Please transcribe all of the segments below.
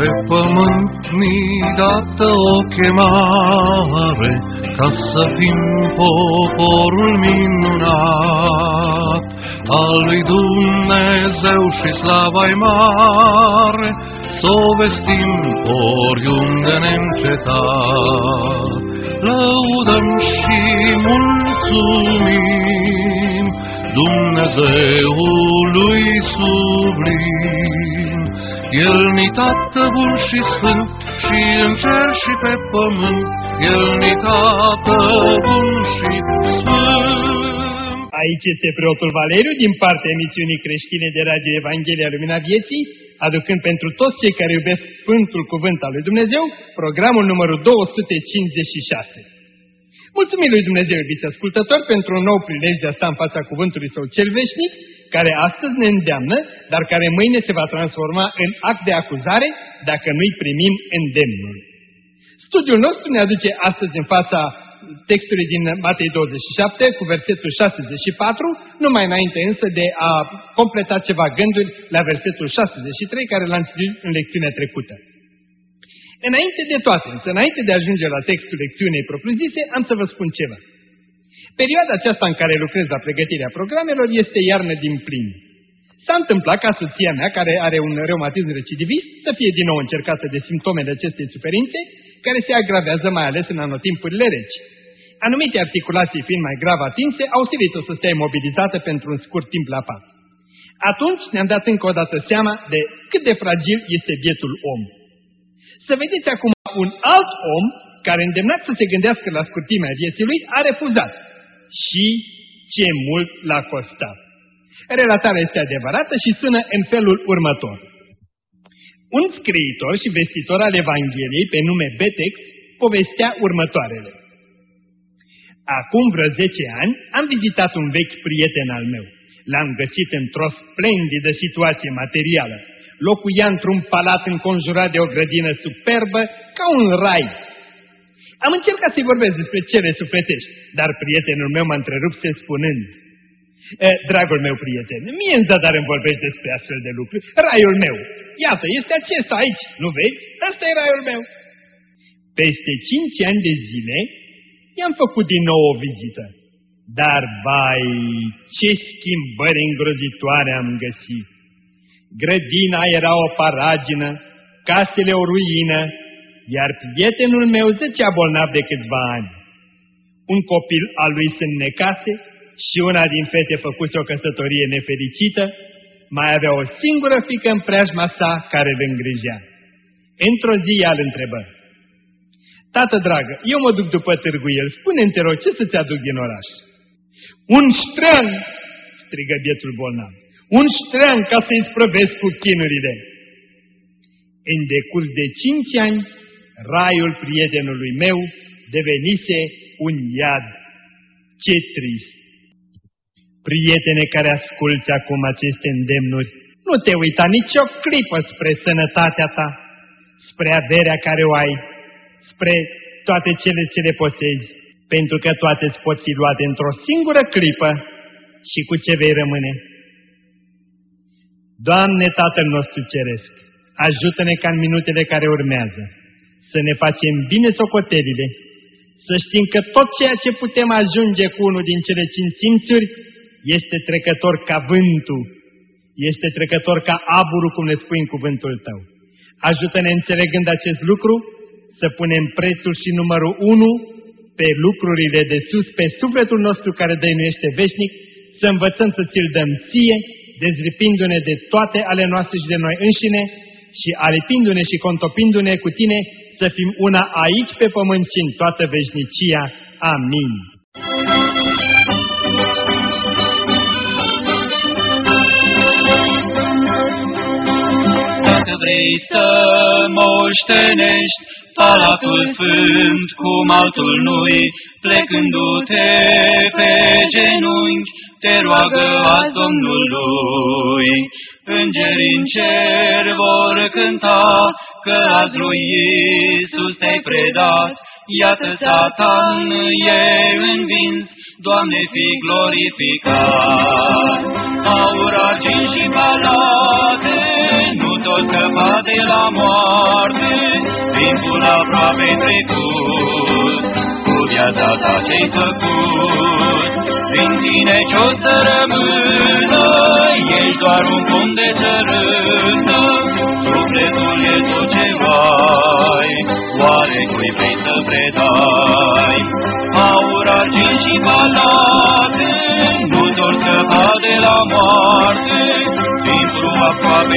Pe pământ mi-i dată o chemare, ca să fim poporul minunat, al lui Dumnezeu și slava-i mare, s-o vestim oriunde neîncetat. Lăudăm și mulțumim Dumnezeului sublim. El ni tată bun și sfânt, și în cer și pe pământ, El ni tată bun și sfânt. Aici este preotul Valeriu din partea emisiunii creștine de Radio Evanghelia Lumina Vieții, aducând pentru toți cei care iubesc Sfântul Cuvânt al lui Dumnezeu, programul numărul 256. Mulțumim lui Dumnezeu, iubiți ascultători, pentru un nou prilej de a sta în fața Cuvântului Său cel veșnic, care astăzi ne îndeamnă, dar care mâine se va transforma în act de acuzare dacă nu-i primim îndemnul. Studiul nostru ne aduce astăzi în fața textului din Matei 27 cu versetul 64, numai înainte însă de a completa ceva gânduri la versetul 63 care l-am citit în lecțiunea trecută. Înainte de toate, însă, înainte de a ajunge la textul lecțiunii propriu-zise, am să vă spun ceva. Perioada aceasta în care lucrez la pregătirea programelor este iarnă din plin. S-a întâmplat ca soția mea, care are un reumatism recidivist, să fie din nou încercată de simptomele acestei suferințe, care se agravează mai ales în anotimpurile reci. Anumite articulații fiind mai grav atinse, au silit-o să stea imobilizată pentru un scurt timp la pat. Atunci ne-am dat încă o dată seama de cât de fragil este bietul om. Să vedeți acum un alt om care, îndemnat să se gândească la scurtimea vieții lui, a refuzat. Și ce mult l-a costat. Relatarea este adevărată și sună în felul următor. Un scriitor și vestitor al Evangheliei, pe nume Betex, povestea următoarele. Acum vreo 10 ani am vizitat un vechi prieten al meu. L-am găsit într-o splendidă situație materială. Locuia într-un palat înconjurat de o grădină superbă, ca un rai. Am încercat să-i vorbesc despre cele sufletești, dar prietenul meu m-a întrerupt spunând: dragul meu prieten, mie în zadar îmi vorbești despre astfel de lucruri. Raiul meu, iată, este acesta aici, nu vezi? Ăsta e raiul meu. Peste 5 ani de zile i-am făcut din nou o vizită. Dar, vai, ce schimbări îngrozitoare am găsit! Grădina era o paragină, casele o ruină, iar prietenul meu zăcea bolnav de câțiva ani. Un copil al lui se înnecase și una din fete făcuse o căsătorie nefericită, mai avea o singură fiică în preajma sa care îl îngrijea. Într-o zi ea îl întrebă: tată dragă, eu mă duc după Târguiel, spune-mi, te rog, ce să-ți aduc din oraș? Un ștrean, strigă bietul bolnav, un ștrean ca să-i sprăvesc cu chinurile. În decurs de 5 ani, raiul prietenului meu devenise un iad. Ce trist! Prietene care asculți acum aceste îndemnuri, nu te uita nicio clipă spre sănătatea ta, spre averea care o ai, spre toate cele ce le posezi, pentru că toate îți pot fi luate într-o singură clipă și cu ce vei rămâne. Doamne Tatăl nostru Ceresc, ajută-ne ca în minutele care urmează să ne facem bine socotelile, să știm că tot ceea ce putem ajunge cu unul din cele 5 simțuri este trecător ca vântul, este trecător ca aburul, cum ne spui în cuvântul Tău. Ajută-ne, înțelegând acest lucru, să punem prețul și numărul 1 pe lucrurile de sus, pe sufletul nostru care dăinuiește veșnic, să învățăm să ți-l dăm ție, dezlipindu-ne de toate ale noastre și de noi înșine și alipindu-ne și contopindu-ne cu Tine, să fim una aici pe pământ și în toată veșnicia. Amin. Dacă vrei să moștenești Palatul Sfânt cum altul nu-i, plecându-te pe genunchi, te roagă azi Domnului. Îngerii în cer vor cânta că azi lui Iisus te-ai predat. Iată Satan e învins, Doamne, fii glorificat. Aur, argint și palate nu tot scăpa de la moarte. timpul aproape trecut, cu viața ta ce-ai făcut. Prin tine ce-o să rămână, ești doar un pom de țărână, sufletul e tot ce ai, oare cui vrei să predai? Aur, argint și palate, nu-ți or scăpa de la moarte, timpul aproape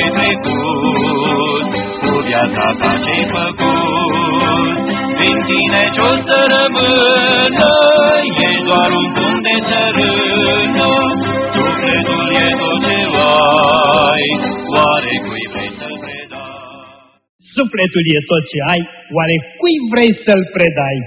trecut, cu viața ta ce-ai făcut. Prin tine ce-o să rămână, ești doar un pom de țărână, sufletul e tot ce ai, oare cui vrei să predai? Sufletul e tot ce ai, oare cui vrei să-l predai?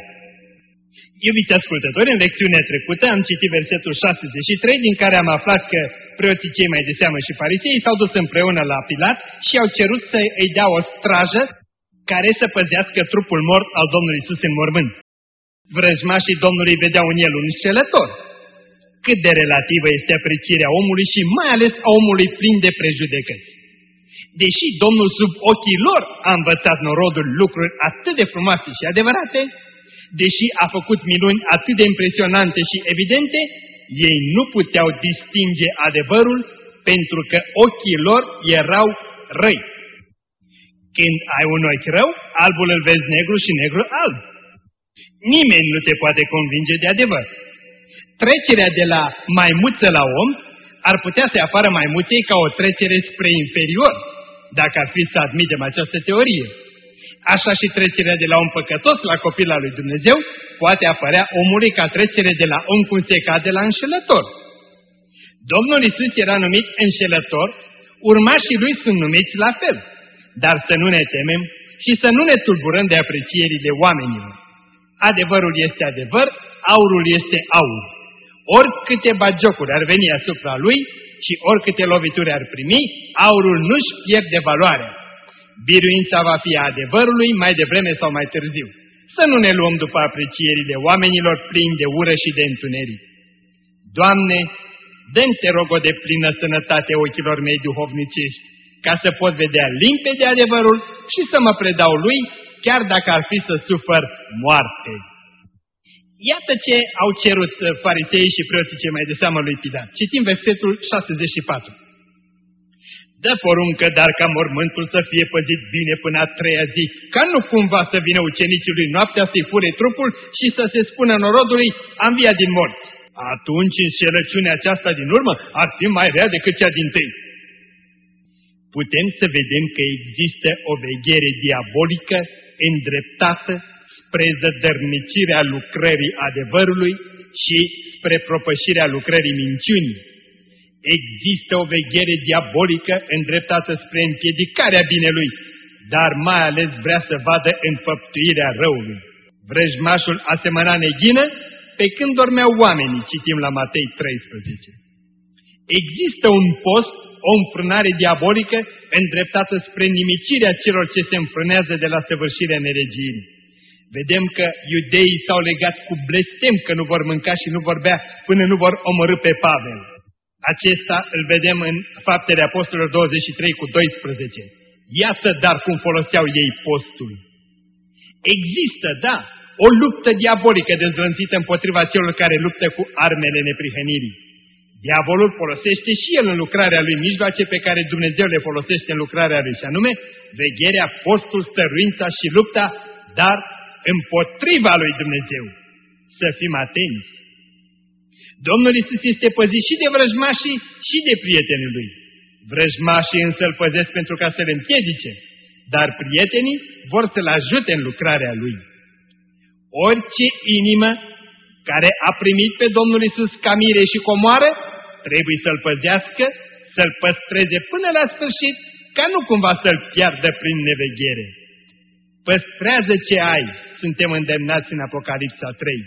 Iubiți ascultători, în lecțiunea trecută am citit versetul 63, din care am aflat că preoții cei mai de seamă și farisei s-au dus împreună la Pilat și au cerut să îi dea o strajă care să păzească trupul mort al Domnului Iisus în mormânt. Vrăjmașii Domnului vedeau în el un înșelător. Cât de relativă este aprecierea omului și mai ales a omului plin de prejudecăți. Deși Domnul sub ochii lor a învățat norodul lucruri atât de frumoase și adevărate, deși a făcut minuni atât de impresionante și evidente, ei nu puteau distinge adevărul pentru că ochii lor erau răi. Când ai un ochi rău, albul îl vezi negru și negru alb. Nimeni nu te poate convinge de adevăr. Trecerea de la maimuță la om ar putea să apară maimuței ca o trecere spre inferior, dacă ar fi să admitem această teorie. Așa și trecerea de la om păcătos la copil al lui Dumnezeu poate apărea omului ca trecere de la om cum se cade la înșelător. Domnul Iisus era numit înșelător, urmașii lui sunt numiți la fel, dar să nu ne temem și să nu ne tulburăm de aprecierile oamenilor. Adevărul este adevăr, aurul este aur. Oricâte bagiocuri ar veni asupra lui și oricâte lovituri ar primi, aurul nu-și pierde valoarea. Biruința va fi a adevărului mai devreme sau mai târziu. Să nu ne luăm după aprecierile oamenilor plini de ură și de întuneric. Doamne, dă-mi, te rog, o deplină sănătate ochilor mei duhovnicești, ca să pot vedea limpede adevărul și să mă predau lui, chiar dacă ar fi să sufăr moarte. Iată ce au cerut fariseii și preoții cei mai de seamă lui Pilat. Citim versetul 64. Dă poruncă, dar ca mormântul să fie păzit bine până a treia zi, ca nu cumva să vină ucenicii lui noaptea să-i fure trupul și să se spună norodului, a înviat din morți. Atunci înșelăciunea aceasta din urmă ar fi mai rea decât cea dintâi. Putem să vedem că există o veghere diabolică îndreptată spre zădărnicirea lucrării adevărului și spre propășirea lucrării minciunii. Există o veghere diabolică îndreptată spre împiedicarea binelui, dar mai ales vrea să vadă înfăptuirea răului. Vrăjmașul asemăna neghină pe când dormeau oamenii, citim la Matei 13. Există un post, o înfrânare diabolică îndreptată spre nimicirea celor ce se înfrânează de la săvârșirea neregirii. Vedem că iudeii s-au legat cu blestem că nu vor mânca și nu vor bea până nu vor omorî pe Pavel. Acesta îl vedem în Faptele Apostolilor 23 cu 12. Iată dar cum foloseau ei postul. Există, da, o luptă diabolică dezvăluită împotriva celor care luptă cu armele neprihănirii. Diavolul folosește și el în lucrarea lui mijloace pe care Dumnezeu le folosește în lucrarea lui, și anume vegherea, postul, stăruința și lupta, dar împotriva lui Dumnezeu. Să fim atenți. Domnul Iisus este păzit și de vrăjmașii și de prietenii lui. Vrăjmașii însă îl păzesc pentru ca să le împiedice, dar prietenii vor să-l ajute în lucrarea lui. Orice inimă care a primit pe Domnul Iisus ca mire și comoară, trebuie să-l păzească, să-l păstreze până la sfârșit, ca nu cumva să-l piardă prin neveghere. Păstrează ce ai, suntem îndemnați în Apocalipsa 3.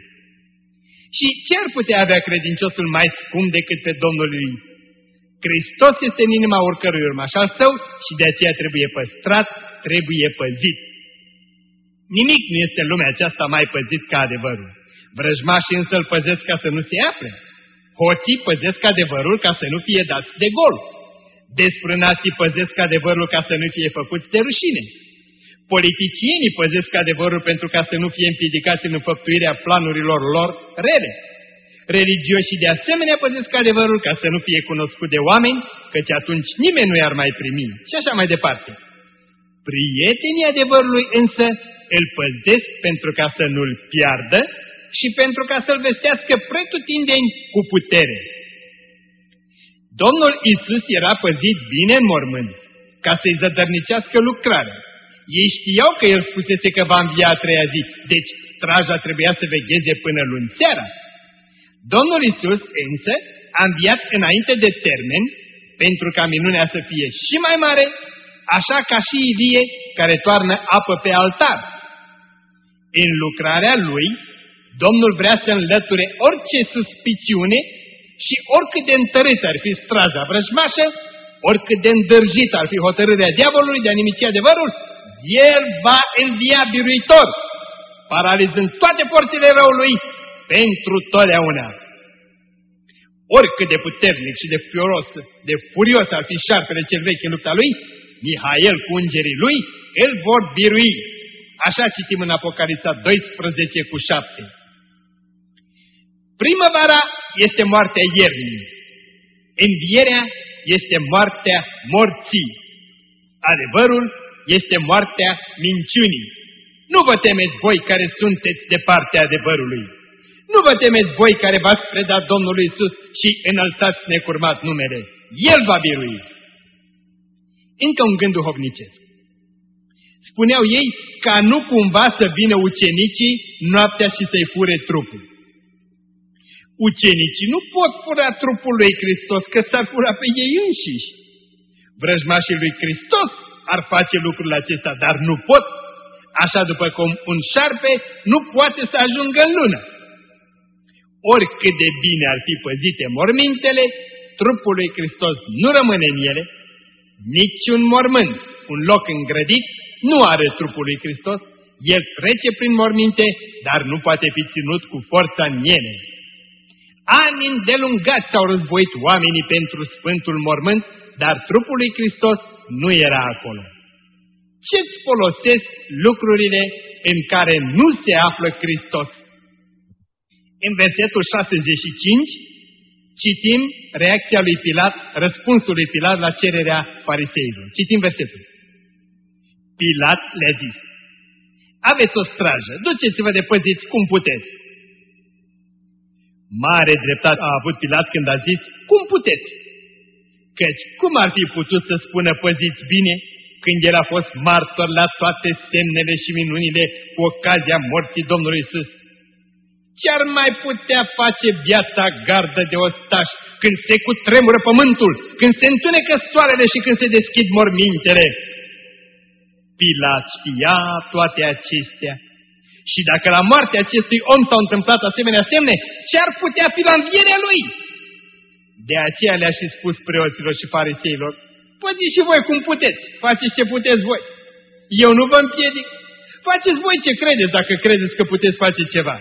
Și ce ar putea avea credinciosul mai scump decât pe Domnul lui? Hristos este în inima oricărui urmaș al său și de aceea trebuie păstrat, trebuie păzit. Nimic nu este în lumea aceasta mai păzit ca adevărul. Vrăjmașii însă îl păzesc ca să nu se afle. Hoții păzesc adevărul ca să nu fie dați de gol. Desfrânații păzesc adevărul ca să nu fie făcuți de rușine. Politicienii păzesc adevărul pentru ca să nu fie împiedicați în înfăptuirea planurilor lor rele. Religioșii de asemenea păzesc adevărul ca să nu fie cunoscut de oameni, căci atunci nimeni nu i-ar mai primi. Și așa mai departe. Prietenii adevărului însă îl păzesc pentru ca să nu-l piardă și pentru ca să-l vestească pretutindeni cu putere. Domnul Iisus era păzit bine în mormânt, ca să-i zădărnicească lucrarea. Ei știau că el spusese că va învia a treia zi, deci straja trebuia să vegheze până luni seara. Domnul Iisus însă a înviat înainte de termen, pentru ca minunea să fie și mai mare, așa ca și Ilie care toarnă apă pe altar. În lucrarea lui, Domnul vrea să înlăture orice suspiciune și oricât de întărit ar fi straja vrăjmașă, oricât de îndârjit ar fi hotărârea diavolului de a nimici adevărul, el va învia biruitor, paralizând toate porțile răului pentru totdeauna. Oricât de puternic și de furios ar fi șarpele cel vechi în lupta lui, Mihael cu îngerii lui îl vor birui. Așa citim în Apocalipsa 12:7. Primăvara este moartea iernii. Învierea este moartea morții. Adevărul este moartea minciunii. Nu vă temeți voi care sunteți de partea adevărului. Nu vă temeți voi care v-ați predat Domnului Iisus și înălțați necurmat numele. El va birui. Încă un gând duhovnicesc. Spuneau ei ca nu cumva să vină ucenicii noaptea și să-i fure trupul. Ucenicii nu pot fura trupul lui Hristos, că s-ar fura pe ei înșiși. Vrăjmașii lui Hristos ar face lucrul acesta, dar nu pot, așa după cum un șarpe nu poate să ajungă în lună. Oricât de bine ar fi păzite mormintele, trupul lui Hristos nu rămâne în ele, niciun mormânt, un loc îngrădit, nu are trupul lui Hristos, el trece prin morminte, dar nu poate fi ținut cu forța în ele. Ani îndelungați s-au războit oamenii pentru Sfântul Mormânt, dar trupul lui Hristos nu era acolo. Ce-ți folosesc lucrurile în care nu se află Hristos? În versetul 65 citim reacția lui Pilat, răspunsul lui Pilat la cererea fariseilor. Citim versetul. Pilat le-a zis: aveți o strajă, duceți-vă de păziți cum puteți. Mare dreptate a avut Pilat când a zis: cum puteți? Căci cum ar fi putut să spună păziți bine când el a fost martor la toate semnele și minunile cu ocazia morții Domnului Iisus? Ce-ar mai putea face viața gardă de ostași când se cutremură pământul, când se întunecă soarele și când se deschid mormintele? Pilat știa toate acestea. Și dacă la moartea acestui om s-au întâmplat asemenea semne, ce-ar putea fi la învierea lui? De aceea le-a și spus preoților și fariseilor: păziți și voi cum puteți, faceți ce puteți voi. Eu nu vă împiedic, faceți voi ce credeți dacă credeți că puteți face ceva.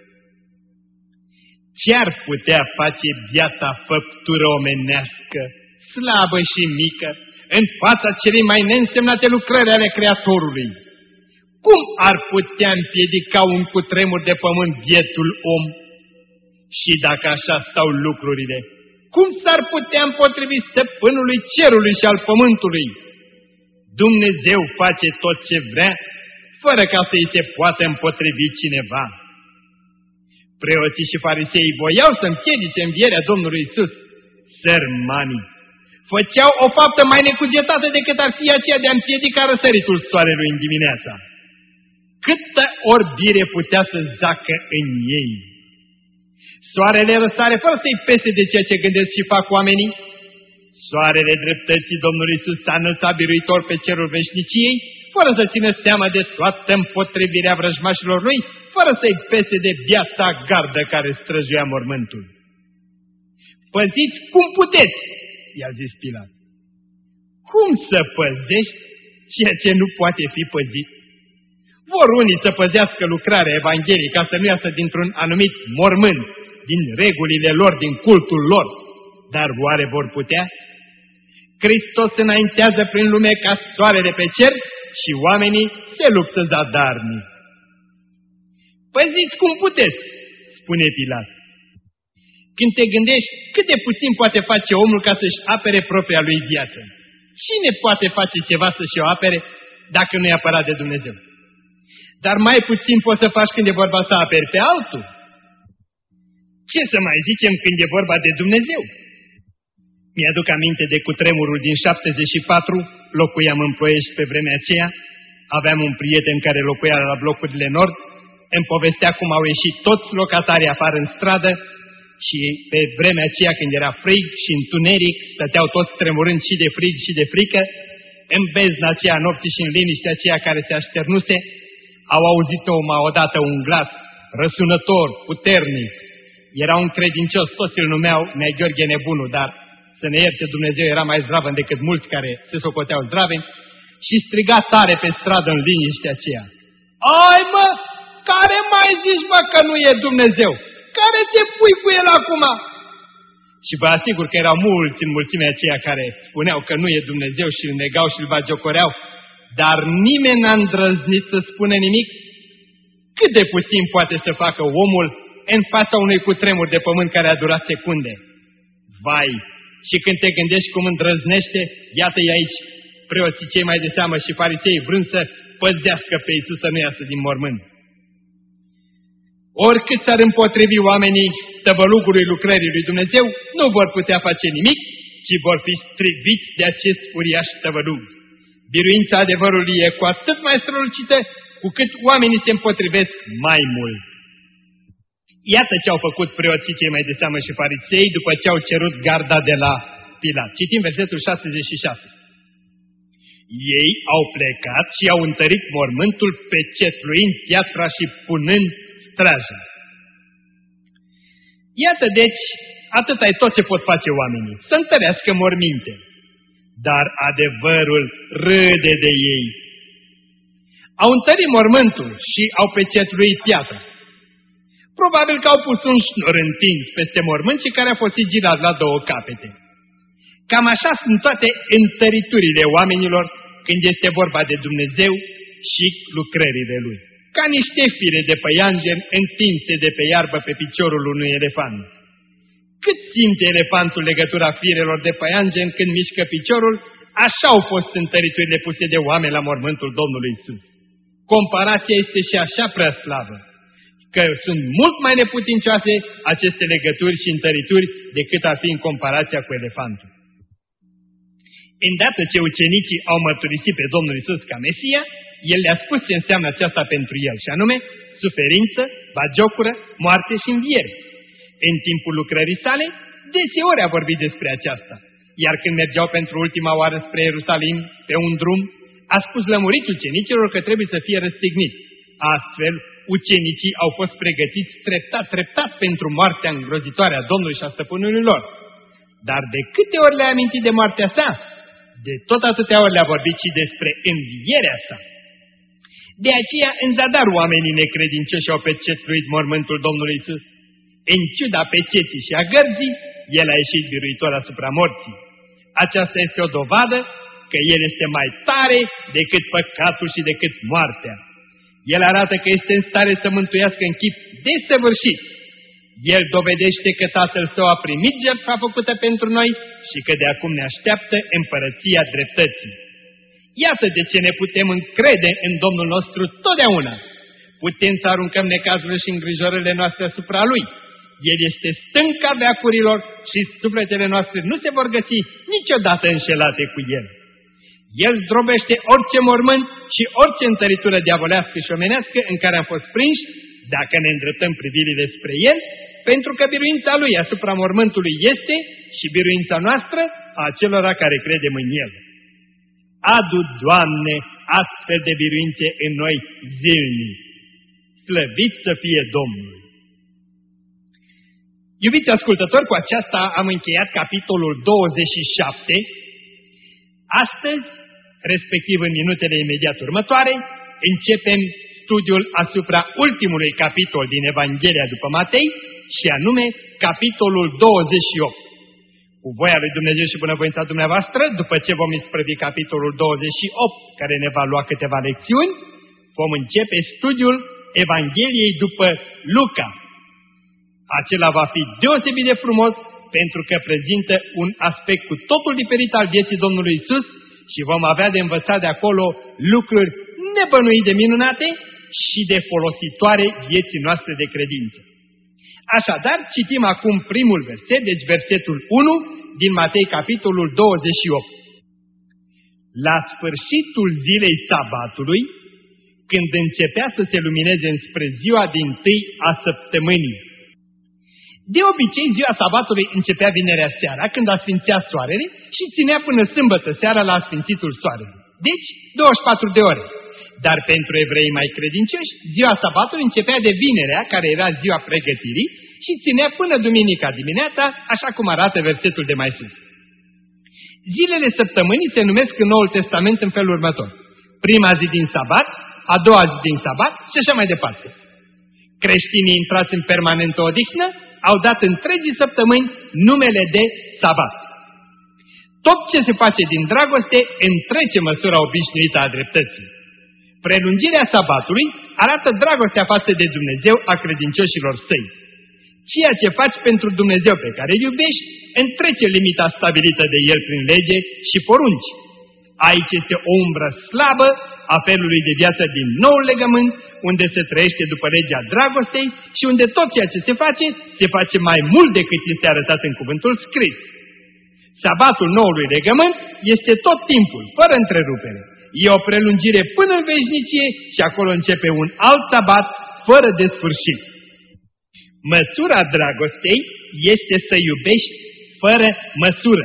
Ce-ar putea face biata făptură omenească, slabă și mică, în fața celei mai neînsemnate lucrări ale Creatorului? Cum ar putea împiedica un cutremur de pământ bietul om? Și dacă așa stau lucrurile, cum s-ar putea împotrivi stăpânului cerului și al pământului? Dumnezeu face tot ce vrea, fără ca să-i se poată împotrivi cineva. Preoții și fariseii voiau să împiedice învierea Domnului Iisus. Sărmanii făceau o faptă mai necugetată decât ar fi aceea de a împiedica răsăritul soarelui în dimineața. Câtă orbire putea să zacă în ei! Soarele răsare fără să-i pese de ceea ce gândesc și fac oamenii. Soarele dreptății Domnului Iisus s-a înălțat biruitor pe cerul veșniciei, fără să țină seama de toată împotrivirea vrăjmașilor lui, fără să-i pese de biata gardă care străjuia mormântul. Păziți cum puteți, i-a zis Pilat. Cum să păzești ceea ce nu poate fi păzit? Vor unii să păzească lucrarea Evangheliei ca să nu iasă dintr-un anumit mormânt, din regulile lor, din cultul lor, dar oare vor putea? Hristos înaintează prin lume ca soarele pe cer și oamenii se luptă zadarnic. Păziți cum puteți, spune Pilat. Când te gândești cât de puțin poate face omul ca să-și apere propria lui viață. Cine poate face ceva să-și o apere dacă nu e apărat de Dumnezeu? Dar mai puțin poți să faci când e vorba să aperi pe altul. Ce să mai zicem când e vorba de Dumnezeu? Mi-aduc aminte de cutremurul din 74, locuiam în Ploiești pe vremea aceea, aveam un prieten care locuia la blocurile nord, îmi povestea cum au ieșit toți locatarii afară în stradă și pe vremea aceea când era frig și întuneric, stăteau toți tremurând și de frig și de frică, în bezna aceea nopții și în liniștea aceea care se așternuse, au auzit odată un glas răsunător, puternic. Era un credincios, toți îl numeau Nea Gheorghe Nebunul, dar să ne ierte Dumnezeu, era mai zdravăn decât mulți care se socoteau zdraveni, și striga tare pe stradă în liniștea aceea: "Ai mă, care mai zici mă că nu e Dumnezeu? Care te pui cu el acum?" Și vă asigur că erau mulți în mulțimea aceea care spuneau că nu e Dumnezeu și îl negau și îl bagiocoreau, dar nimeni n-a îndrăznit să spună nimic. Cât de puțin poate să facă omul în fața unui cutremur de pământ care a durat secunde. Vai! Și când te gândești cum îndrăznește, iată-i aici, preoții cei mai de seamă și farisei vrând să păzească pe Iisus să nu iasă din mormânt. Oricât s-ar împotrivi oamenii tăvălugului lucrării lui Dumnezeu, nu vor putea face nimic, ci vor fi striviți de acest uriaș tăvălug. Biruința adevărului e cu atât mai strălucită, cu cât oamenii se împotrivesc mai mult. Iată ce au făcut preoții cei mai de seamă și farisei după ce au cerut garda de la Pilat. Citim versetul 66. Ei au plecat și au întărit mormântul, pecetluind piatra și punând strajă. Iată deci, atâta e tot ce pot face oamenii, să întărească morminte. Dar adevărul râde de ei. Au întărit mormântul și au pecetluit piatra. Probabil că au pus un șnur întins peste mormânt și care a fost girat la două capete. Cam așa sunt toate întăriturile oamenilor când este vorba de Dumnezeu și lucrările Lui. Ca niște fire de păianjen întinse de pe iarbă pe piciorul unui elefant. Cât simte elefantul legătura firelor de păianjen când mișcă piciorul, așa au fost întăriturile puse de oameni la mormântul Domnului Iisus. Comparația este și așa prea slavă, că sunt mult mai neputincioase aceste legături și întărituri decât ar fi în comparația cu elefantul. Îndată ce ucenicii au mărturisit pe Domnul Iisus ca Mesia, El le-a spus ce înseamnă aceasta pentru El, și anume suferință, bagiocură, moarte și înviere. În timpul lucrării sale, deseori a vorbit despre aceasta, iar când mergeau pentru ultima oară spre Ierusalim, pe un drum, a spus lămurit ucenicilor că trebuie să fie răstigniți. Astfel, ucenicii au fost pregătiți treptat pentru moartea îngrozitoare a Domnului și a stăpânului lor. Dar de câte ori le-a amintit de moartea sa, de tot atâtea ori le-a vorbit și despre învierea sa. De aceea, în zadar, oamenii necredincioși au pecetluit mormântul Domnului Iisus. În ciuda peceții și a gărzii, El a ieșit biruitor asupra morții. Aceasta este o dovadă că El este mai tare decât păcatul și decât moartea. El arată că este în stare să mântuiască în chip desăvârșit. El dovedește că Tatăl Său a primit jertfa făcută pentru noi și că de acum ne așteaptă împărăția dreptății. Iată de ce ne putem încrede în Domnul nostru totdeauna. Putem să aruncăm necazurile și îngrijorările noastre asupra Lui. El este stânca veacurilor și sufletele noastre nu se vor găsi niciodată înșelate cu El. El zdrobește orice mormânt și orice întăritură diavolească și omenească în care am fost prinși, dacă ne îndreptăm privirile spre El, pentru că biruința Lui asupra mormântului este și biruința noastră a acelora care credem în El. Adu, Doamne, astfel de biruințe în noi zilnic. Slăvit să fie Domnul! Iubiți ascultători, cu aceasta am încheiat capitolul 27. Astăzi, respectiv în minutele imediat următoare, începem studiul asupra ultimului capitol din Evanghelia după Matei, și anume capitolul 28. Cu voia lui Dumnezeu și bunăvoința dumneavoastră, după ce vom isprăvi capitolul 28, care ne va lua câteva lecțiuni, vom începe studiul Evangheliei după Luca. Acela va fi deosebit de frumos pentru că prezintă un aspect cu totul diferit al vieții Domnului Iisus și vom avea de învățat de acolo lucruri nebănuit de minunate și de folositoare vieții noastre de credință. Așadar, citim acum primul verset, deci versetul 1 din Matei, capitolul 28. La sfârșitul zilei sabatului, când începea să se lumineze înspre ziua dintâi a săptămânii. De obicei, ziua sabatului începea vinerea seara, când asfințea soarele și ținea până sâmbătă seara la asfințitul soarelui. Deci, 24 de ore. Dar pentru evrei mai credincioși, ziua sabatului începea de vinerea, care era ziua pregătirii, și ținea până duminica dimineața, așa cum arată versetul de mai sus. Zilele săptămânii se numesc în Noul Testament în felul următor. Prima zi din sabat, a doua zi din sabat și așa mai departe. Creștinii intrați în permanentă odihnă au dat întregii săptămâni numele de sabat. Tot ce se face din dragoste întrece măsura obișnuită a dreptății. Prelungirea sabatului arată dragostea față de Dumnezeu a credincioșilor săi. Ceea ce faci pentru Dumnezeu pe care îl iubești întrece limita stabilită de El prin lege și porunci. Aici este o umbră slabă a felului de viață din noul legământ, unde se trăiește după legea dragostei și unde tot ceea ce se face mai mult decât este arătat în cuvântul scris. Sabatul noului legământ este tot timpul, fără întrerupere. E o prelungire până în veșnicie și acolo începe un alt sabat fără de sfârșit. Măsura dragostei este să iubești fără măsură.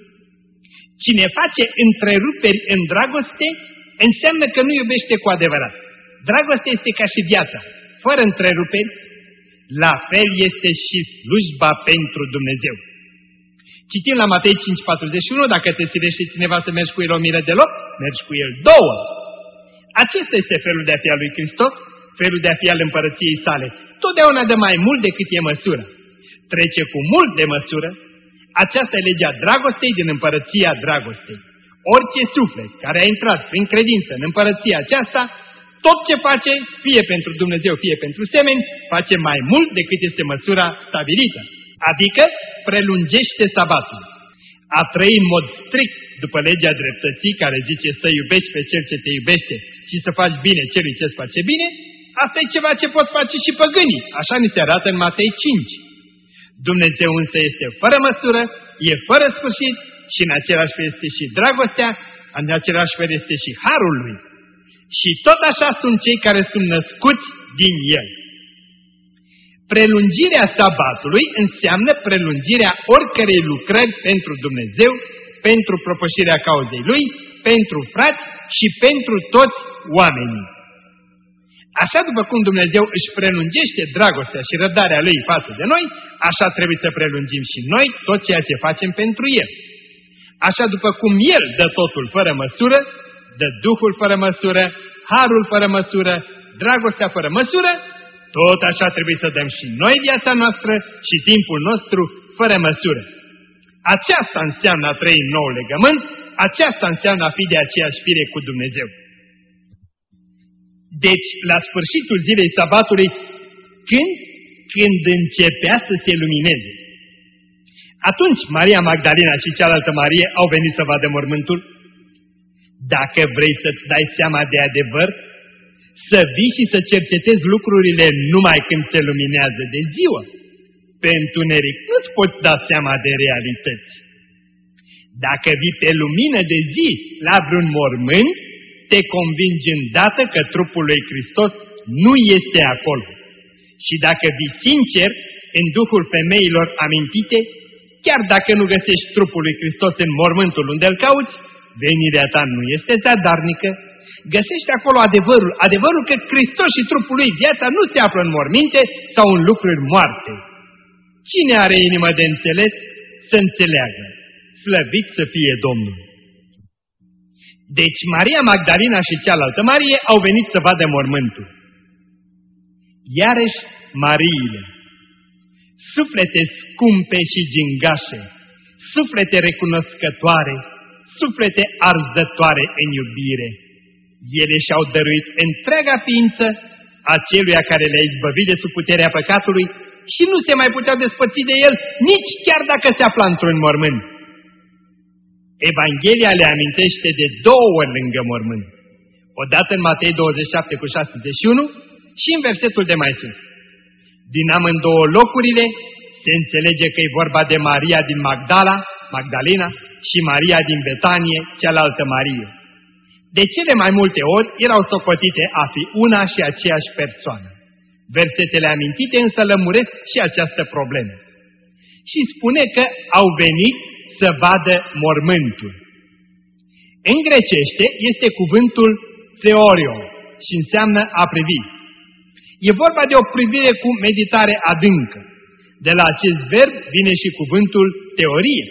Cine face întreruperi în dragoste, înseamnă că nu iubește cu adevărat. Dragostea este ca și viața, fără întreruperi, la fel este și slujba pentru Dumnezeu. Citim la Matei 5:41, dacă te silește cineva să mergi cu el o miră de loc, mergi cu el două. Acesta este felul de a fi al lui Hristos, felul de a fi al împărăției sale. Totdeauna dă mai mult decât e măsură. Trece cu mult de măsură. Aceasta e legea dragostei din împărăția dragostei. Orice suflet care a intrat prin credință în împărăția aceasta, tot ce face, fie pentru Dumnezeu, fie pentru semeni, face mai mult decât este măsura stabilită. Adică prelungește sabatul. A trăi în mod strict după legea dreptății, care zice să iubești pe cel ce te iubește și să faci bine celui ce îți face bine, asta e ceva ce pot face și păgânii. Așa ni se arată în Matei 5. Dumnezeu însă este fără măsură, e fără sfârșit și în același fel este și dragostea, în același fel este și harul lui. Și tot așa sunt cei care sunt născuți din el. Prelungirea sabatului înseamnă prelungirea oricărei lucrări pentru Dumnezeu, pentru propășirea cauzei lui, pentru frați și pentru toți oamenii. Așa după cum Dumnezeu își prelungește dragostea și răbdarea lui față de noi, așa trebuie să prelungim și noi tot ceea ce facem pentru el. Așa după cum el dă totul fără măsură, dă Duhul fără măsură, harul fără măsură, dragostea fără măsură, tot așa trebuie să dăm și noi viața noastră și timpul nostru fără măsură. Aceasta înseamnă a trăi în nou legământ, aceasta înseamnă a fi de aceeași fire cu Dumnezeu. Deci, la sfârșitul zilei sabatului, când începea să se lumineze. Atunci Maria Magdalena și cealaltă Marie au venit să vadă mormântul. Dacă vrei să-ți dai seama de adevăr, să vii și să cercetezi lucrurile numai când se luminează de ziua. Pe întuneric nu-ți poți da seama de realități. Dacă vii pe lumină de zi la vreun mormânt, te convingi îndată că trupul lui Hristos nu este acolo. Și dacă vii sincer în duhul femeilor amintite, chiar dacă nu găsești trupul lui Hristos în mormântul unde îl cauți, venirea ta nu este zadarnică. Găsești acolo adevărul că Hristos și trupul lui, viața, nu se află în morminte sau în lucruri moarte. Cine are inimă de înțeles, să înțeleagă. Slăvit să fie Domnul! Deci Maria Magdalena și cealaltă Marie au venit să vadă mormântul. Iarăși Mariile, suflete scumpe și gingașe, suflete recunoscătoare, suflete arzătoare în iubire. Ele și-au dăruit întreaga ființă aceluia care le-a izbăvit de sub puterea păcatului și nu se mai puteau despărți de el, nici chiar dacă se afla într-un mormânt. Evanghelia le amintește de 2 ori lângă mormânt. Odată în Matei 27:61 și în versetul de mai sus. Din amândouă locurile se înțelege că e vorba de Maria din Magdalena și Maria din Betanie, cealaltă Marie. De cele mai multe ori erau socotite a fi una și aceeași persoană. Versetele amintite însă lămuresc și această problemă. Și spune că au venit să vadă mormântul. În grecește este cuvântul theorio și înseamnă a privi. E vorba de o privire cu meditare adâncă. De la acest verb vine și cuvântul teorie.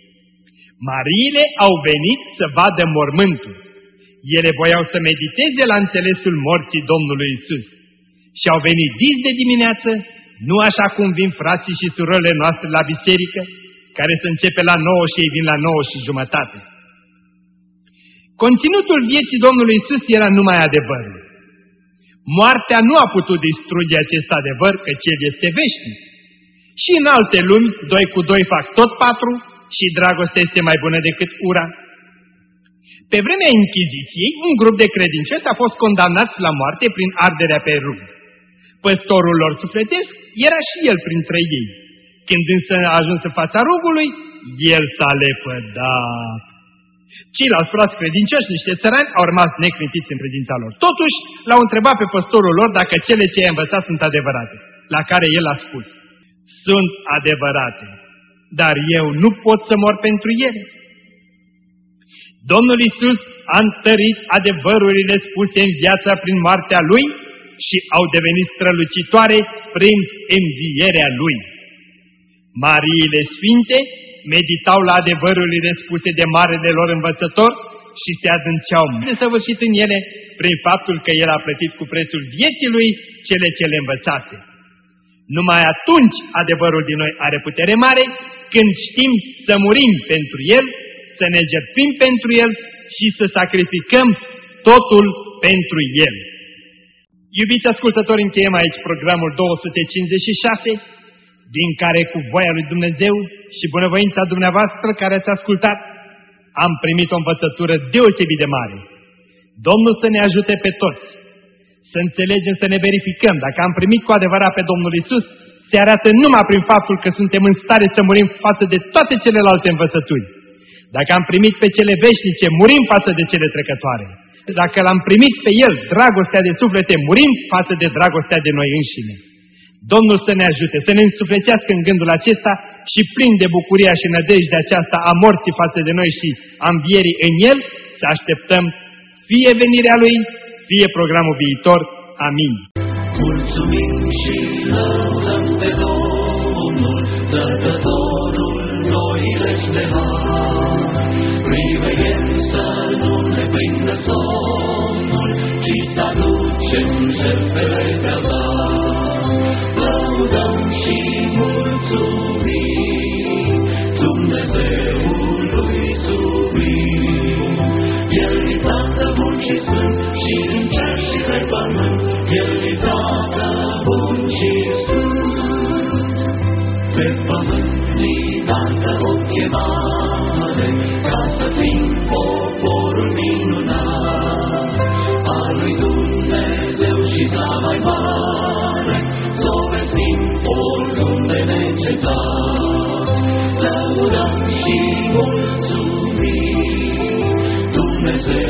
Mariile au venit să vadă mormântul. Ele voiau să mediteze la înțelesul morții Domnului Isus. Și au venit dis de dimineață, nu așa cum vin frații și surorile noastre la biserică, care se începe la 9 și ei vin la 9:30. Conținutul vieții Domnului Isus era numai adevărul. Moartea nu a putut distruge acest adevăr, căci el este veșnic. Și în alte lumi, 2 cu 2 fac tot 4 și dragostea este mai bună decât ura. Pe vremea Închiziției, un grup de credincioși a fost condamnat la moarte prin arderea pe rug. Păstorul lor sufletesc era și el printre ei. Când însă a ajuns în fața rugului, el s-a lepădat. Ceilalți frați credincioși, niște țărani, au rămas neclintiți în credința lor. Totuși, l-au întrebat pe păstorul lor dacă cele ce i-a învățat sunt adevărate, la care el a spus: sunt adevărate, dar eu nu pot să mor pentru ele. Domnul Iisus a întărit adevărurile spuse în viața prin moartea Lui și au devenit strălucitoare prin învierea Lui. Mariile Sfinte meditau la adevărurile spuse de marele lor învățător și se adânceau desăvârșit în ele prin faptul că El a plătit cu prețul vieții Lui cele ce le învățase. Numai atunci adevărul din noi are putere mare, când știm să murim pentru El, să ne jertfim pentru El și să sacrificăm totul pentru El. Iubiți ascultători, încheiem aici programul 256, din care cu voia lui Dumnezeu și bunăvoința dumneavoastră care ați ascultat, am primit o învățătură deosebit de mare. Domnul să ne ajute pe toți să înțelegem, să ne verificăm dacă am primit cu adevărat pe Domnul Isus, se arată numai prin faptul că suntem în stare să murim față de toate celelalte învățături. Dacă am primit pe cele veșnice, murim față de cele trecătoare. Dacă l-am primit pe El, dragostea de suflete, murim față de dragostea de noi înșine. Domnul să ne ajute, să ne însuflețească în gândul acesta și plin de bucuria și nădejdea aceasta a morții față de noi și a învierii în El, să așteptăm fie venirea Lui, fie programul viitor. Amin. Mulțumim și lăudăm pe Domnul, Dătătorul noilegi de har. Priveghem să nu ne prindă somnul, ci să aducem jertfele pe-al dar. Lăudăm și mulțumim Dumnezeului sublim. El-i Tată bun și sfânt și în cer și pe pământ. El-i Tată bun și sfânt. Pe pământ ni dată o chemare, ca să fim poporul minunat al lui Dumnezeu și cea mai mare, s-o vestim oriunde necetat. Lăudăm și mulțumim Dumnezeu.